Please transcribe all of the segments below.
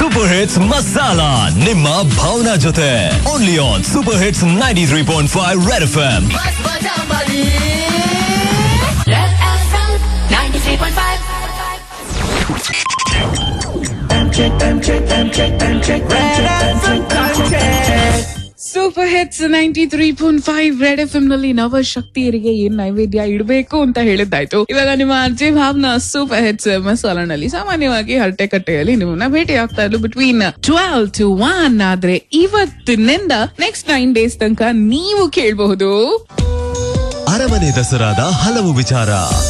Super hits masala ನಿಮ್ಮ ಭಾವನಾ ಜೊತೆ only on super hits 93.5 Red FM. Super hits 93.5 Red FM ನಲ್ಲಿ ನವ ಶಕ್ತಿಯರಿಗೆ ಏನ್ ನೈವೇದ್ಯ ಇಡಬೇಕು ಅಂತ ಹೇಳಿದ್ದಾಯ್ತು. ಇವಾಗ ನಿಮ್ಮ ಅರ್ಜಿ ಭಾವನಾ ಸೂಪರ್ ಹಿಟ್ಸ್ ಮಸಾಲಾನಲ್ಲಿ ಸಾಮಾನ್ಯವಾಗಿ ಹರಟೆಕಟ್ಟೆಯಲ್ಲಿ ನಿಮ್ಮನ್ನ ಭೇಟಿ ಆಗ್ತಾ ಇದ್ರು ಬಿಟ್ವೀನ್ 12 to 1. ಆದ್ರೆ ಇವತ್ತಿನಿಂದ ನೆಕ್ಸ್ಟ್ 9 days ತನಕ ನೀವು ಕೇಳಬಹುದು ಅರಮನೆ ದಸರಾದ ಹಲವು ವಿಚಾರ.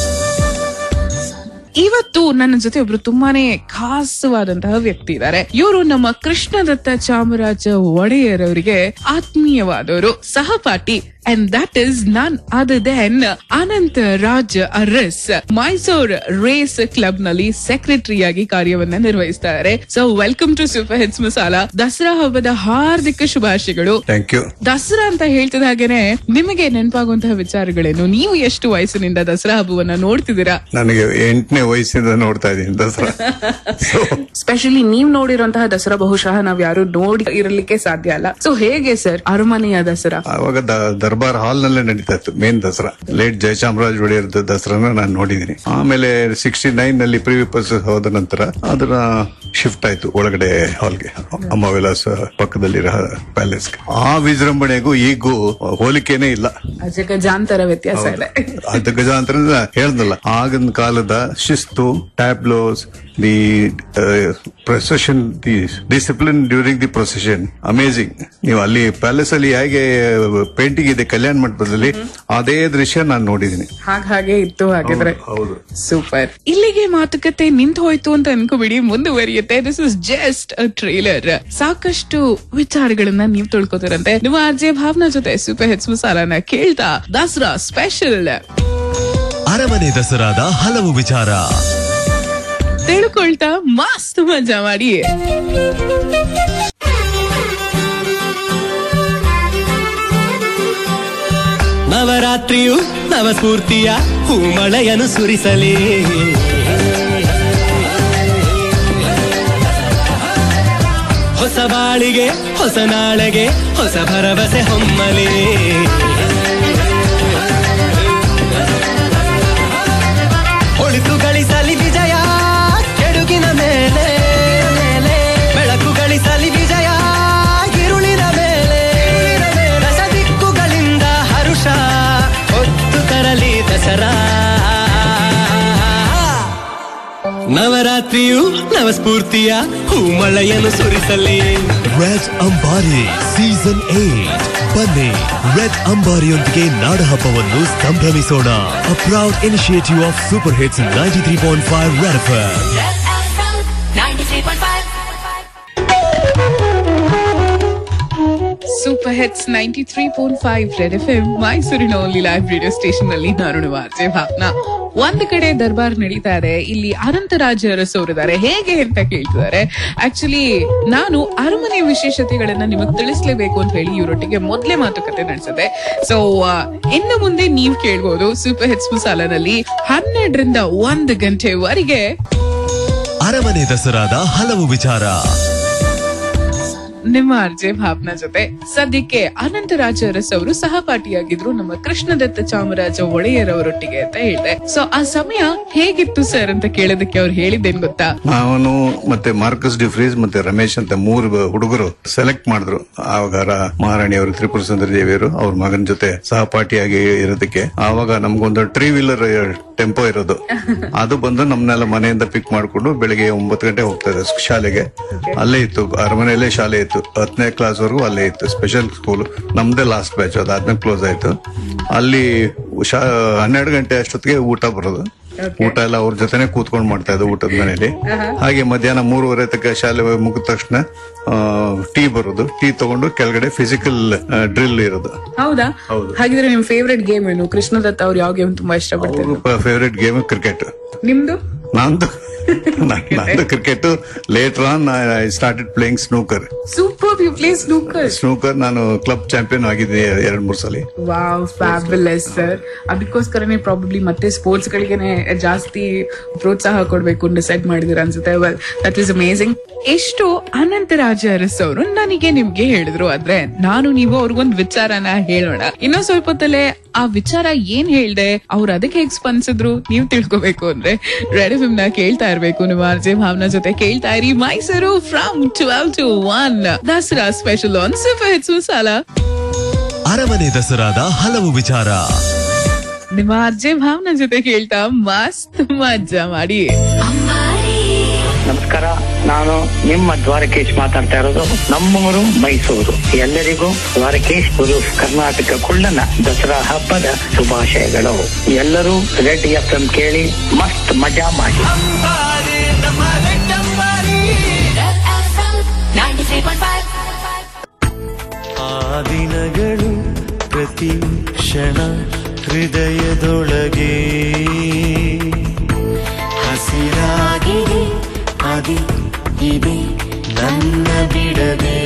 ಇವತ್ತು ನನ್ನ ಜೊತೆ ಒಬ್ರು ತುಂಬಾನೇ ಖಾಸವಾದಂತಹ ವ್ಯಕ್ತಿ ಇದ್ದಾರೆ. ಇವರು ನಮ್ಮ ಕೃಷ್ಣದತ್ತ ಚಾಮರಾಜ ಒಡೆಯರ್ ಅವರಿಗೆ ಆತ್ಮೀಯವಾದವರು, ಸಹಪಾಠಿ. And that is none other than Anantha Raj Aras. Mysuru race club ನಲ್ಲಿ ಸೆಕ್ರೆಟರಿ ಆಗಿ ಕಾರ್ಯವನ್ನ ನಿರ್ವಹಿಸ್ತಾರೆ. So welcome to super hits Masala. Dasara ಹಬ್ಬದ ಹಾರ್ದಿಕ ಶುಭಾಶಯಗಳು. Thank you. ದಸರಾ ಅಂತ ಹೇಳ್ತಿದ ಹಾಗೇನೆ ನಿಮಗೆ ನೆನಪಾಗುವಂತಹ ವಿಚಾರಗಳೇನು? ನೀವು ಎಷ್ಟು ವಯಸ್ಸಿನಿಂದ ದಸರಾ ಹಬ್ಬವನ್ನ ನೋಡ್ತಿದ್ದೀರಾ? ನನಗೆ 8ನೇ ವಯಸ್ಸಿಂದ ನೋಡ್ತಾ ಇದ್ದೀನಿ ದಸರಾ. ಸ್ಪೆಷಲಿ ನೀವ್ ನೋಡಿರುವಂತಹ ದಸರಾ ಬಹುಶಃ ನಾವ್ ಯಾರು ನೋಡಿ ಇರಲಿಕ್ಕೆ ಸಾಧ್ಯ ಅಲ್ಲ. ಸೊ ಹೇಗೆ ಸರ್ ಅರಮನೆಯ ದಸರಾ? ಅವಾಗ ದರ್ಬಾರ್ ಹಾಲ್ ನಲ್ಲೇ ನಡೀತಾ ಇತ್ತು ಮೇನ್ ದಸರಾ. ಲೇಟ್ ಜಯಚಾಮರಾಜ ಒಡೆಯರ್ ದಸರಾನ ನಾನು ನೋಡಿದೀನಿ. ಆಮೇಲೆ 69 ನಲ್ಲಿ ಪ್ರಿವಿ ಪರ್ಸಸ್ ಹೋದ ನಂತರ ಅದನ್ನ ಶಿಫ್ಟ್ ಆಯ್ತು ಒಳಗಡೆ ಹಾಲ್ಗೆ, ಅಮ್ಮ ವಿಲಾಸ ಪಕ್ಕದಲ್ಲಿರೋ ಪ್ಯಾಲೇಸ್. ಆ ವಿಜೃಂಭಣೆಗೂ ಈಗೂ ಹೋಲಿಕೆನೇ ಇಲ್ಲ. ಗಜಾಂತರ ವ್ಯತ್ಯಾಸ ಇದೆ. ಅದು ಗಜಾಂತರ ಹೇಳ್ದಲ್ಲ, ಆಗಿನ ಕಾಲದ ಶಿಸ್ತು, tableaux, the procession, the discipline during the procession, amazing. ನೀವು ಅಲ್ಲಿ ಪ್ಯಾಲೇಸ್ ಅಲ್ಲಿ ಹೇಗೆ ಪೇಂಟಿಂಗ್ ಇದೆ ಕಲ್ಯಾಣ ಮಂಟಪದಲ್ಲಿ, ಅದೇ ದೃಶ್ಯ ನಾನು ನೋಡಿದೀನಿ. ಹಾಗೆ ಇತ್ತು ಹಾಗಿದ್ರೆ. ಹೌದು, ಸೂಪರ್. ಇಲ್ಲಿಗೆ ಮಾತುಕತೆ ನಿಂತು ಹೋಯ್ತು ಅಂತ ಅನ್ಕೋಬಿಡಿ, ಮುಂದುವರಿಯುತ್ತೆ. This is just a trailer. ಸಾಕಷ್ಟು ವಿಚಾರಗಳನ್ನ ನೀವು ತಿಳ್ಕೊತಿರಂತೆ ನಿಮ್ಮ ಅರ್ಜಿ ಭಾವನಾ ಜೊತೆ ಸೂಪರ್ ಹಿಟ್ಸ್ ಮಸಾಲಾನ ಕೇಳ್ತಾ ದಸರಾ ಸ್ಪೆಷಲ್ ಅರಮನೆ ದಸರಾದ ಹಲವು ವಿಚಾರ ತಿಳ್ಕೊಳ್ತಾ ಮಸ್ತ್ ಮಜಾ ಮಾಡಿ. ನವರಾತ್ರಿಯು ನವಸ್ಫೂರ್ತಿಯ ಹೂಮಳೆಯನ್ನು ಸುರಿಸಲಿ, ಹೊಸ ಬಾಳಿಗೆ ಹೊಸ ನಾಳೆಗೆ ಹೊಸ ಭರವಸೆ ಹೊಮ್ಮಲಿ. ಒಳಿತು ಗಳಿಸಲಿ ವಿಜಯ ಕೆಡುಗಿನ ಮೇಲೆ, ಬೆಳಕು ಗಳಿಸಲಿ ವಿಜಯ ಇರುಳಿನ ಮೇಲೆ. ದಶ ದಿಕ್ಕುಗಳಿಂದ ಹರುಷ ಹೊತ್ತು ತರಲಿ ದಸರಾ. ನವರಾತ್ರಿಯು ನವಸ್ಫೂರ್ತಿಯ ಹೂಮಳೆಯನ್ನು ಸುರಿಸಲಿ. ರೆಡ್ ಅಂಬಾರಿ ಸೀಸನ್ 8 ಬನ್ನಿ, ರೆಡ್ ಅಂಬಾರಿಯೊಂದಿಗೆ ನಾಡಹಬ್ಬವನ್ನು ಸಂಭ್ರಮಿಸೋಣ. A proud initiative of super hits 93.5 Red FM. Super hits 93.5 Red FM, ಮೈಸೂರಿನ ಓನ್ಲಿ ಲೈವ್ ರೇಡಿಯೋ ಸ್ಟೇಷನ್ ನಲ್ಲಿ ನಾನು ನಿಮ್ಮ ಅರ್ಜಿ ಭಾವನಾ. ಒಂದು ಕಡೆ ದರ್ಬಾರ್ ನಡೀತಾ ಇದೆ, ಇಲ್ಲಿ ಅನಂತರಾಜ್ ಅರಸ್ ಅವರಿದ್ದಾರೆ. ಹೇಗೆ ಅಂತ ಕೇಳ್ತಿದ್ದಾರೆ. ಆಕ್ಚುಲಿ ನಾನು ಅರಮನೆ ವಿಶೇಷತೆಗಳನ್ನ ನಿಮಗೆ ತಿಳಿಸ್ಲೇಬೇಕು ಅಂತ ಹೇಳಿ ಇವರೊಟ್ಟಿಗೆ ಮೊದಲೇ ಮಾತುಕತೆ ನಡೆಸಿದೆ. ಸೊ ಇನ್ನು ಮುಂದೆ ನೀವು ಕೇಳ್ಬೋದು ಸೂಪರ್ ಹಿಟ್ಸ್ ಮಸಾಲಾನಲ್ಲಿ 12 ರಿಂದ 1 ಗಂಟೆವರೆಗೆ ಅರಮನೆ ದಸರಾದ ಹಲವು ವಿಚಾರ ನಿಮ್ಮ ಅರ್ಜಿ ಭಾವನಾ ಜೊತೆ. ಸದ್ಯಕ್ಕೆ ಅನಂತರಾಜ ಅರಸ್ ಅವರು ಸಹಪಾಠಿಯಾಗಿದ್ರು ನಮ್ಮ ಕೃಷ್ಣದತ್ತ ಚಾಮರಾಜ ಒಡೆಯರ್ ಅವರೊಟ್ಟಿಗೆ ಅಂತ ಹೇಳಿದೆ. ಸೊ ಆ ಸಮಯ ಹೇಗಿತ್ತು ಸರ್ ಅಂತ ಕೇಳೋದಕ್ಕೆ ಅವ್ರು ಹೇಳಿದ್ದೇನ್ ಗೊತ್ತಾ? ನಾನು ಮತ್ತೆ ಮಾರ್ಕಸ್ ಡಿಫ್ರೀಸ್ ಮತ್ತೆ ರಮೇಶ್ ಅಂತ 3 ಹುಡುಗರು ಸೆಲೆಕ್ಟ್ ಮಾಡಿದ್ರು. ಆವಾಗ ಮಹಾರಾಣಿ ಅವರು, ತ್ರಿಪುರ ಸುಂದರಿ ದೇವಿಯರು ಅವ್ರ ಮಗನ ಜೊತೆ ಸಹಪಾಠಿಯಾಗಿ ಇರೋದಕ್ಕೆ. ಆವಾಗ ನಮ್ಗೊಂದು 3 ವೀಲರ್ ಟೆಂಪೋ ಇರೋದು, ಅದು ಬಂದು ನಮ್ನೆಲ್ಲ ಮನೆಯಿಂದ ಪಿಕ್ ಮಾಡ್ಕೊಂಡು ಬೆಳಿಗ್ಗೆ 9 ಗಂಟೆ ಹೋಗ್ತಾ ಇದೆ ಶಾಲೆಗೆ. ಅಲ್ಲೇ ಇತ್ತು, ಅರಮನೆಯಲ್ಲೇ ಶಾಲೆ ಇತ್ತು. 10ನೇ ಕ್ಲಾಸ್ ವರೆಗೂ ಅಲ್ಲೇ ಇತ್ತು, ಸ್ಪೆಷಲ್ ಸ್ಕೂಲ್. ನಮ್ದೇ ಲಾಸ್ಟ್ ಬ್ಯಾಚ್, ಅದಾದ್ಮೇಲೆ ಕ್ಲೋಸ್ ಆಯ್ತು. ಅಲ್ಲಿ 12 ಗಂಟೆ ಅಷ್ಟೊತ್ತಿಗೆ ಊಟ ಬರೋದು. ಊಟ ಎಲ್ಲ ಅವ್ರ ಜೊತೆನೆ ಕೂತ್ಕೊಂಡು ಮಾಡ್ತಾ ಇದ್ದು ಊಟದ ಮನೇಲಿ. ಹಾಗೆ ಮಧ್ಯಾಹ್ನ 3:30 ತನಕ ಶಾಲೆ ಮುಗಿದ ತಕ್ಷಣ ಟೀ ಬರೋದು. ಟೀ ತಗೊಂಡು ಕೆಳಗಡೆ ಫಿಸಿಕಲ್ ಡ್ರಿಲ್ ಇರೋದು. ಹೌದಾ? ಹಾಗಿದ್ರೆ ನಿಮ್ ಫೇವ್ರೆಟ್ ಗೇಮ್ ಏನು? ಕೃಷ್ಣದತ್ತ ಅವ್ರು ಯಾವ ಗೇಮ್ ತುಂಬಾ ಇಷ್ಟಪಡ್ತಾರೆ? Favourite game cricket. ನಿಮ್ದು? ನಂದು cricket. Later on I started playing snooker. Super, you play snooker. Snooker ನಾನು ಕ್ಲಬ್ ಚಾಂಪಿಯನ್ ಆಗಿದ್ದೆ 2-3 ಸಲ. Wow, fabulous sir. ಅದಕ್ಕೋಸ್ಕರನೇ ಪ್ರಾಬಬ್ಲಿ ಮತ್ತೆ ಸ್ಪೋರ್ಟ್ಸ್ ಗಳಿಗೆನೆ ಜಾಸ್ತಿ ಪ್ರೋತ್ಸಾಹ ಕೊಡ್ಬೇಕು ಡಿಸೈಡ್ ಮಾಡಿದಿರ ಅನ್ಸುತ್ತೆ. Well, that is amazing. ಎಷ್ಟು ಅನಂತರಾಜ ಅರಸ್ ಅವರು ನನಗೆ ನಿಮ್ಗೆ ಹೇಳಿದ್ರು, ಆದ್ರೆ ನಾನು ನೀವು ಅವ್ರಿಗೊಂದು ವಿಚಾರನ ಹೇಳೋಣ. ಇನ್ನೂ ಸ್ವಲ್ಪ ಹೊತ್ತಲ್ಲೇ ಆ ವಿಚಾರ ಏನ್ ಹೇಳ್ದೆ, ಅವ್ರು ಅದಕ್ಕೆ ಹೇಗ್ ಸ್ಪಂದಿಸಿದ್ರು ನೀವು ತಿಳ್ಕೊಬೇಕು ಅಂದ್ರೆ ರೆಡ್ ಎಫ್ಎಂ ನ ಕೇಳ್ತಾ ಇರ್ಬೇಕು. ನಿಮ್ಮ ಆರ್ಜೆ ಭಾವನಾ ಜೊತೆ ಕೇಳ್ತಾ ಇರಿ Mysuru from 12 to 1 Dasara special on super hits Masala. ಅರಮನೆ ದಸರಾದ ಹಲವು ವಿಚಾರ ನಿಮ್ಮ ಆರ್ಜೆ ಭಾವನಾ ಜೊತೆ ಕೇಳ್ತಾ ಮಸ್ತ್ ಮಜಾ ಮಾಡಿ. ನಮಸ್ಕಾರ, ನಾನು ನಿಮ್ಮ ದ್ವಾರಕೇಶ್ ಮಾತಾಡ್ತಾ ಇರೋದು. ನಮ್ಮೂರು ಮೈಸೂರು. ಎಲ್ಲರಿಗೂ ದ್ವಾರಕೇಶ್ ಗುರು ಕರ್ನಾಟಕ ಕುಳ್ಳನ ದಸರಾ ಹಬ್ಬದ ಶುಭಾಶಯಗಳು. ಎಲ್ಲರೂ ರೆಡ್ ಎಫ್ಎಂ ಕೇಳಿ ಮಸ್ತ್ ಮಜಾ ಮಾಡಿ. ಆ ದಿನಗಳು ಪ್ರತಿ ಕ್ಷಣ ಹೃದಯದೊಳಗೆ ಹಸಿರಾಗಿದೆ, ಅದಿ ಇದೆ ನನ್ನ ಬಿಡದೆ.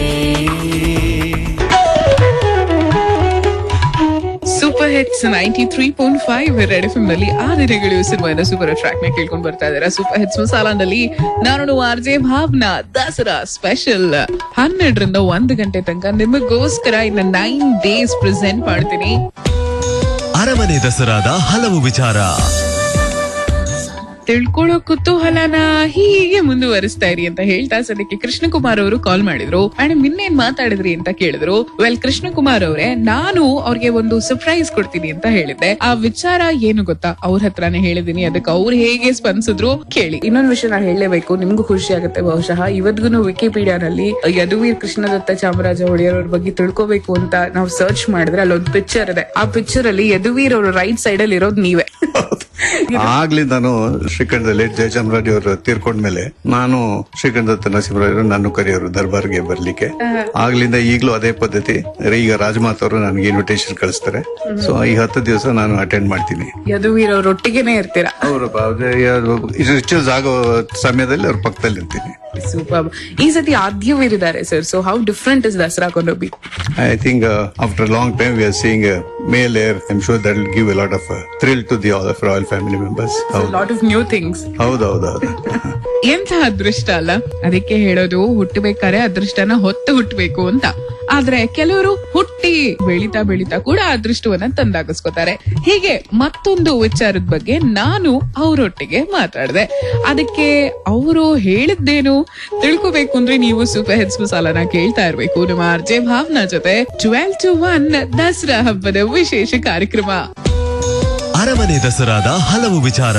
ಸೂಪರ್ ಹಿಟ್ಸ್ 93.5 ರೆಡ್ ಎಫ್ಎಂ ನಲ್ಲಿ ಆ ದಿನಗಳು ಸಿನಿಮಾದ ಸೂಪರ್ ಟ್ರ್ಯಾಕ್ ನ ಕೇಳ್ಕೊಂಡು ಬರ್ತಾ ಇದ್ದಾರೆ. ಸೂಪರ್ ಹಿಟ್ಸ್ ಮಸಾಲಾದಲ್ಲಿ ನಾನು ಆರ್ಜೆ ಭಾವನಾ ದಸರಾ ಸ್ಪೆಷಲ್ 12 ರಿಂದ 1 ಗಂಟೆ ತನಕ ನಿಮಗೋಸ್ಕರ ಇನ್ನ 9 days ಪ್ರೆಸೆಂಟ್ ಮಾಡ್ತೀನಿ. ಅರಮನೆ ದಸರಾದ ಹಲವು ವಿಚಾರ ತಿಳ್ಕೊಳ್ಳೋ ಕುತೂಹಲನ ಹೀಗೆ ಮುಂದುವರಿಸ್ತಾ ಇರಿ ಅಂತ ಹೇಳ್ತಾ ಸದ್ಯಕ್ಕೆ ಕೃಷ್ಣಕುಮಾರ್ ಅವರು ಕಾಲ್ ಮಾಡಿದ್ರು. ಮೇಡಮ್ ಇನ್ನೇನ್ ಮಾತಾಡಿದ್ರಿ ಅಂತ ಕೇಳಿದ್ರು. ವೆಲ್, ಕೃಷ್ಣಕುಮಾರ್ ಅವರೇ, ನಾನು ಅವ್ರಿಗೆ ಒಂದು ಸರ್ಪ್ರೈಸ್ ಕೊಡ್ತೀನಿ ಅಂತ ಹೇಳಿದ್ದೆ. ಆ ವಿಚಾರ ಏನು ಗೊತ್ತಾ, ಅವ್ರ ಹತ್ರನೇ ಹೇಳಿದೀನಿ. ಅದಕ್ಕೆ ಅವ್ರು ಹೇಗೆ ಸ್ಪಂದಿಸಿದ್ರು ಕೇಳಿ. ಇನ್ನೊಂದು ವಿಷಯ ನಾನು ಹೇಳಲೇಬೇಕು, ನಿಮ್ಗೂ ಖುಷಿ ಆಗುತ್ತೆ ಬಹುಶಃ. ಇವತ್ತಿಗೂ ವಿಕಿಪೀಡಿಯಾನಲ್ಲಿ ಯದುವೀರ್ ಕೃಷ್ಣದತ್ತ ಚಾಮರಾಜ ಒಡೆಯರ್ ಅವ್ರ ಬಗ್ಗೆ ತಿಳ್ಕೋಬೇಕು ಅಂತ ನಾವು ಸರ್ಚ್ ಮಾಡಿದ್ರೆ ಅಲ್ಲೊಂದು ಪಿಕ್ಚರ್ ಇದೆ. ಆ ಪಿಕ್ಚರ್ ಅಲ್ಲಿ ಯದುವೀರ್ ಅವರು ರೈಟ್ ಸೈಡ್ ಅಲ್ಲಿ ಇರೋದು ನೀವೇ. ಆಗ್ಲಿ ನಾನು ಶ್ರೀಕಂಠ ಲೇಟ್ ಜಯಚಾಮರಾಜ್ ಅವರು ತೀರ್ಕೊಂಡ್ಮೇಲೆ ನಾನು ಶ್ರೀಕಂಠ ನರಸಿಂಹರಾಜರು ನಾನು ಕರೆಯೋರು ದರ್ಬಾರ್ಗೆ ಬರ್ಲಿಕ್ಕೆ. ಆಗ್ಲಿಂದ ಈಗಲೂ ಅದೇ ಪದ್ಧತಿ. ಈಗ ರಾಜಮಾತ್ ಅವರು ನನಗೆ ಇನ್ವಿಟೇಷನ್ ಕಳಿಸ್ತಾರೆ. ಸೊ ಈ 10 ದಿವಸ ನಾನು ಅಟೆಂಡ್ ಮಾಡ್ತೀನಿ. ಯದುವೀರ್ ಅವ್ರ ಒಟ್ಟಿಗೆನೆ ಇರ್ತೀರಾ? ಅವರು ರಿಚುವಲ್ಸ್ ಆಗೋ ಸಮಯದಲ್ಲಿ ಅವ್ರ ಪಕ್ಕದಲ್ಲಿ ಇರ್ತೀನಿ. ಸೂಪರ್. ಈ ಸತಿ ಆದ್ಯವೀರ್ ಇದ್ದಾರೆ sir. So how different is Dasara gonna be? I think after a long time we are seeing a male heir. I'm sure that will give a lot of thrill to the all of royal family members. A lot of new things. ಹೌದೌದು. ಎಂತ ಅದೃಷ್ಟ ಅಲ್ಲ, ಅದಕ್ಕೆ ಹೇಳೋದು ಹುಟ್ಟಬೇಕಾದ್ರೆ ಅದೃಷ್ಟನ ಹೊತ್ತು ಹುಟ್ಟಬೇಕು ಅಂತ. ಆದ್ರೆ ಕೆಲವರು ಹುಟ್ಟಿ ಬೆಳೀತಾ ಬೆಳೀತಾ ಕೂಡ ಅದೃಷ್ಟವನ್ನ ತಂದಾಗಿಸ್ಕೋತಾರೆ. ಹೀಗೆ ಮತ್ತೊಂದು ವಿಚಾರದ ಬಗ್ಗೆ ನಾನು ಅವರೊಟ್ಟಿಗೆ ಮಾತಾಡಿದೆ. ಅದಕ್ಕೆ ಅವರು ಹೇಳಿದ್ದೇನು ತಿಳ್ಕೋಬೇಕು ಅಂದ್ರೆ ನೀವು ಸೂಪರ್ ಹಿಟ್ಸ್ ಮಸಾಲಾನ ಕೇಳ್ತಾ ಇರ್ಬೇಕು. ನಿಮ್ಮ ಆರ್ಜೆ ಭಾವನಾ ಜೊತೆ 12 to 1 ದಸರಾ ಹಬ್ಬದ ವಿಶೇಷ ಕಾರ್ಯಕ್ರಮ ಅರಮನೆ ದಸರಾದ ಹಲವು ವಿಚಾರ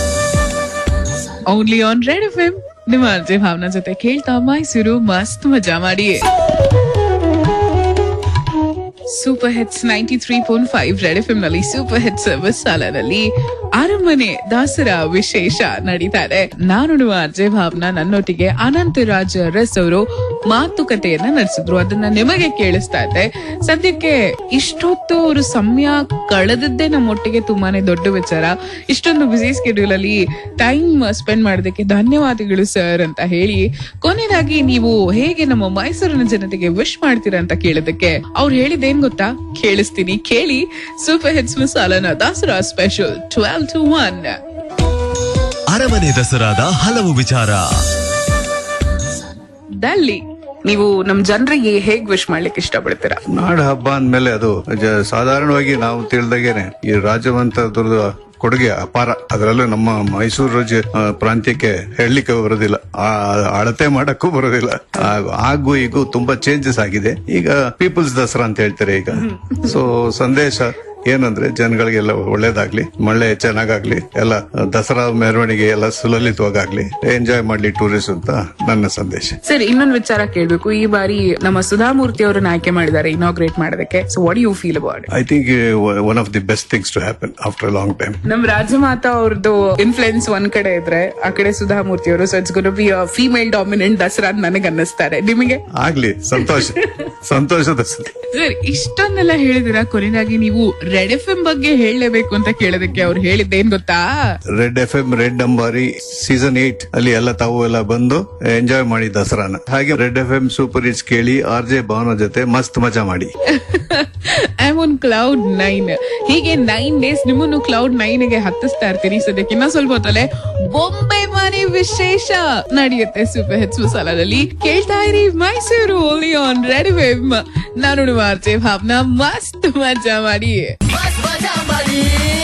ಓನ್ಲಿ ಆನ್ ರೆಡ್ ಎಫ್ಎಂ. ನಿಮ್ಮ ಆರ್ಜೆ ಭಾವನಾ ಜೊತೆ ಕೇಳ್ತಾ ಮೈಸೂರು ಮಸ್ತ್ ಮಜಾ ಮಾಡಿ. ಸೂಪರ್ ಹಿಟ್ಸ್ 93.5 ರೆಡ್ ಎಫ್ಎಂ ನಲ್ಲಿ ಸೂಪರ್ ಹಿಟ್ಸ್ ಮಸಾಲಾದಲ್ಲಿ ಅರಮನೆ ದಸರಾ ವಿಶೇಷ ನಡೀತಾ ಇದೆ. ನಾನು ಅಜಯ್ ಭಾವನಾ, ನನ್ನೊಟ್ಟಿಗೆ ಅನಂತರಾಜ್ ಅರಸ್ ಅವರು ಮಾತುಕತೆಯನ್ನ ನಡೆಸಿದ್ರು. ಅದನ್ನ ನಿಮಗೆ ಕೇಳಿಸ್ತಾ ಇದ್ದೆ. ಸದ್ಯಕ್ಕೆ ಇಷ್ಟೊತ್ತು ಅವರು ಸಮಯ ಕಳೆದದ್ದೇ ನಮ್ಮೊಟ್ಟಿಗೆ ತುಂಬಾನೇ ದೊಡ್ಡ ವಿಚಾರ. ಇಷ್ಟೊಂದು ಬಿಸಿ ಸ್ಕೆಡ್ಯೂಲ್ ಅಲ್ಲಿ ಟೈಮ್ ಸ್ಪೆಂಡ್ ಮಾಡೋದಕ್ಕೆ ಧನ್ಯವಾದಗಳು ಸರ್ ಅಂತ ಹೇಳಿ, ಕೊನೆಯದಾಗಿ ನೀವು ಹೇಗೆ ನಮ್ಮ ಮೈಸೂರಿನ ಜನತೆಗೆ ವಿಶ್ ಮಾಡ್ತೀರಾ ಅಂತ ಕೇಳಿದಕ್ಕೆ ಅವ್ರು ಹೇಳಿದ್ದೇನ್ ಗೊತ್ತಾ, ಕೇಳಿಸ್ತೀನಿ ಕೇಳಿ. ಸೂಪರ್ ಹಿಟ್ಸ್ ಮಸಾಲಾನ ದಸರಾ ಸ್ಪೆಷಲ್ 12 to 1 ಅರಮನೆ ದಸರಾದ ಹಲವು ವಿಚಾರ ದಲ್ಲಿ ನೀವು ನಮ್ ಜನರಿಗೆ ಹೇಗ್ ವಿಶ್ ಮಾಡ್ಲಿಕ್ಕೆ ಇಷ್ಟಪಡ್ತೀರಾ? ನಾಡ ಹಬ್ಬ ಅಂದ್ಮೇಲೆ ಅದು ಸಾಧಾರಣವಾಗಿ ನಾವು ತಿಳಿದಾಗೇನೆ ಈ ರಾಜವಂತದ್ರದ್ದು ಕೊಡುಗೆ ಅಪಾರ. ಅದರಲ್ಲೂ ನಮ್ಮ ಮೈಸೂರು ಪ್ರಾಂತ್ಯಕ್ಕೆ ಹೇಳಲಿಕ್ಕೆ ಬರೋದಿಲ್ಲ, ಅಳತೆ ಮಾಡಕ್ಕೂ ಬರೋದಿಲ್ಲ. ಹಾಗೂ ಈಗೂ ತುಂಬಾ ಚೇಂಜಸ್ ಆಗಿದೆ. ಈಗ ಪೀಪಲ್ಸ್ ದಸರಾ ಅಂತ ಹೇಳ್ತಾರೆ ಈಗ. ಸೊ ಸಂದೇಶ ಏನಂದ್ರೆ ಜನಗಳಿಗೆಲ್ಲ ಒಳ್ಳೇದಾಗ್ಲಿ, ಮಳೆ ಚೆನ್ನಾಗಾಗ್ಲಿ, ಎಲ್ಲ ದಸರಾ ಮೆರವಣಿಗೆ ಎಲ್ಲ ಸುಲಲಿತವಾಗ್ಲಿ, ಎಂಜಾಯ್ ಮಾಡ್ಲಿ ಟೂರಿಸ್ಟ್ ಅಂತ ನನ್ನ ಸಂದೇಶ. ಸರ್, ಇನ್ನೊಂದು ವಿಚಾರ ಕೇಳ್ಬೇಕು. ಈ ಬಾರಿ ನಮ್ಮ ಸುಧಾಮೂರ್ತಿ ಅವರನ್ನ ಆಯ್ಕೆ ಮಾಡಿದ್ದಾರೆ ಇನಾಗ್ರೇಟ್ ಮಾಡೋದಕ್ಕೆ. So what you feel about it? I think one of the best things to happen after long time. ನಮ್ ರಾಜಮಾತಾ ಅವ್ರದ್ದು ಇನ್ಫ್ಲುಯೆನ್ಸ್ ಒಂದ್ ಕಡೆ ಇದ್ರೆ, ಆ ಕಡೆ ಸುಧಾಮೂರ್ತಿ ಅವರು. So it's gonna be a female dominant Dasara ಅಂತ ನನಗೆ ಅನ್ನಿಸ್ತಾರೆ. ನಿಮಗೆ? ಆಗ್ಲಿ, ಸಂತೋಷ, ಸಂತೋಷದ. ಸರ್, ಇಷ್ಟೊಂದೆಲ್ಲ ಹೇಳಿದಿರ, ಕೊನೆಯಾಗಿ ನೀವು ರೆಡ್ FM ಬಗ್ಗೆ ಹೇಳಲೇಬೇಕು ಅಂತ ಕೇಳೋದಕ್ಕೆ ಅವ್ರು ಹೇಳಿದ್ದೇನ್ ಗೊತ್ತಾ? Red FM Red Ambari season 8 ಅಲ್ಲಿ ಎಲ್ಲ ತಾವು ಎಲ್ಲ ಬಂದು ಎಂಜಾಯ್ ಮಾಡಿ ದಸರಾನ. ಹಾಗೆ ರೆಡ್ FM ಸೂಪರ್ ಹಿಟ್ಸ್ ಕೇಳಿ RJ ಭಾವನ ಜೊತೆ ಮಸ್ತ್ ಮಜಾ ಮಾಡಿ. I am on cloud 9. ಹೀಗೆ 9 ಡೇಸ್ ನಿಮ್ಮನ್ನು ಕ್ಲೌಡ್ 9 ಗೆ ಹತ್ತಿಸ್ತಾ ಇರ್ತೀನಿ. ಸದ್ಯಕ್ಕೆ ಇನ್ನ ಸ್ವಲ್ಪ ಹೊತ್ತಲ್ಲೇ ಬೊಂಬೆ ಮನೆ ವಿಶೇಷ ನಡೆಯುತ್ತೆ ಸೂಪರ್ ಹಿಟ್ಸ್ ಮಸಾಲಾದಲ್ಲಿ. ಕೇಳ್ತಾ ಇರಿ Mysuru only on Red FM. ನಾನು RJ ಭಾವನಾ, ಮಸ್ತ್ ಮಜಾ ಮಾಡಿ.